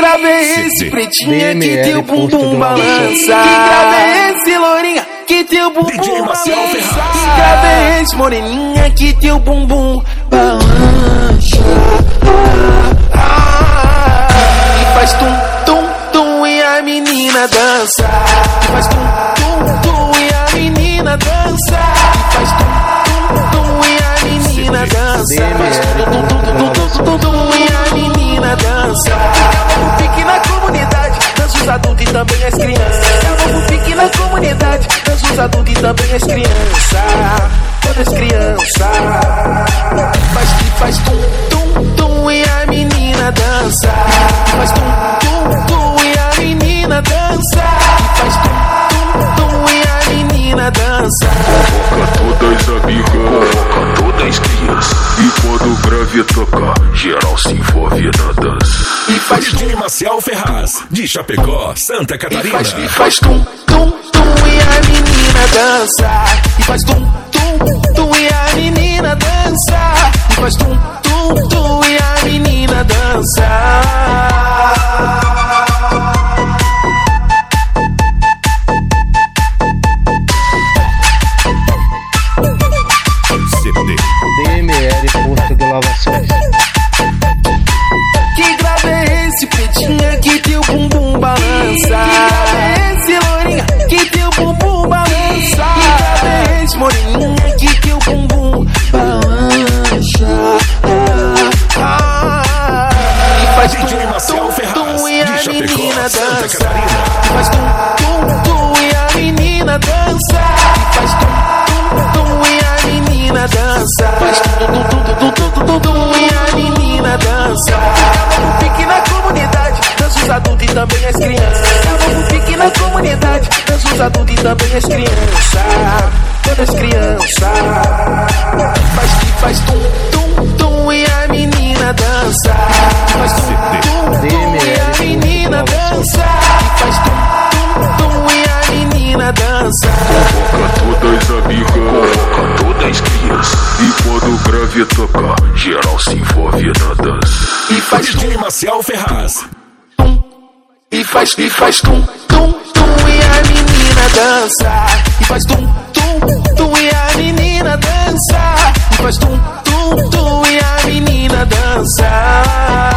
grave é esse, pretinha, que teu bumbum balança? Que grave é esse, lourinha, que teu bumbum balança? Que grave é esse, moreninha, que teu bumbum balança? E faz tum, tum, tum e a menina dança. E faz tum, tum, tum e a menina dança. E faz tum, tum, tum e a menina dança. Faz tum, tum, tum, tum, tum, tum e a menina dança. É novo pique na comunidade, dança os adultos e também as crianças. É novo pique na comunidade, dança os adultos e também as crianças. Todas crianças. Faz tum, tum, tum e a menina dança. Faz tum, tum, tum e a menina dança. Faz tum, tum, tum e a menina dança. Convoca todas amigas, convoca todas crianças. E quando o grave tocar, geral se envolve na dança. E faz DJ Marcel Ferraz, de Chapecó, Santa Catarina. E faz tum, tum, tum e a menina dança. E faz tum, tum, tum e a menina dança. E faz tum, tum, tum e a menina dança. DML, posto de lavações. Que grave é esse, pretinha, que teu bumbum balança? Que grave é esse, lourinha, que teu bumbum balança? Que grave é esse, moreninha, que teu bumbum balança? E faz tum, tum, tum e a menina dança. E faz tum, tum, tum e a menina dança. E faz tum, tum, tum e a menina dança. Faz tum, tum, tum, tum, tum, tum, tum e a menina dança. É novo pique na comunidade, dança os adultos e também as crianças. É novo pique na comunidade, dança os adultos e também as crianças. Todas crianças. Faz tum, tum, tum e a menina dança. Faz tum, tum, tum e a menina dança. Faz tum, tum, tum e a menina dança. Convoca todas amigas, convoca todas crianças. E quando o grave tocar, geral se envolve na dança. E faz DJ Marcel Ferraz. tum, e faz tum, tum, tum e a menina dança. E faz tum, tum, tum e a menina dança. E faz tum, tum, tum e a menina dança.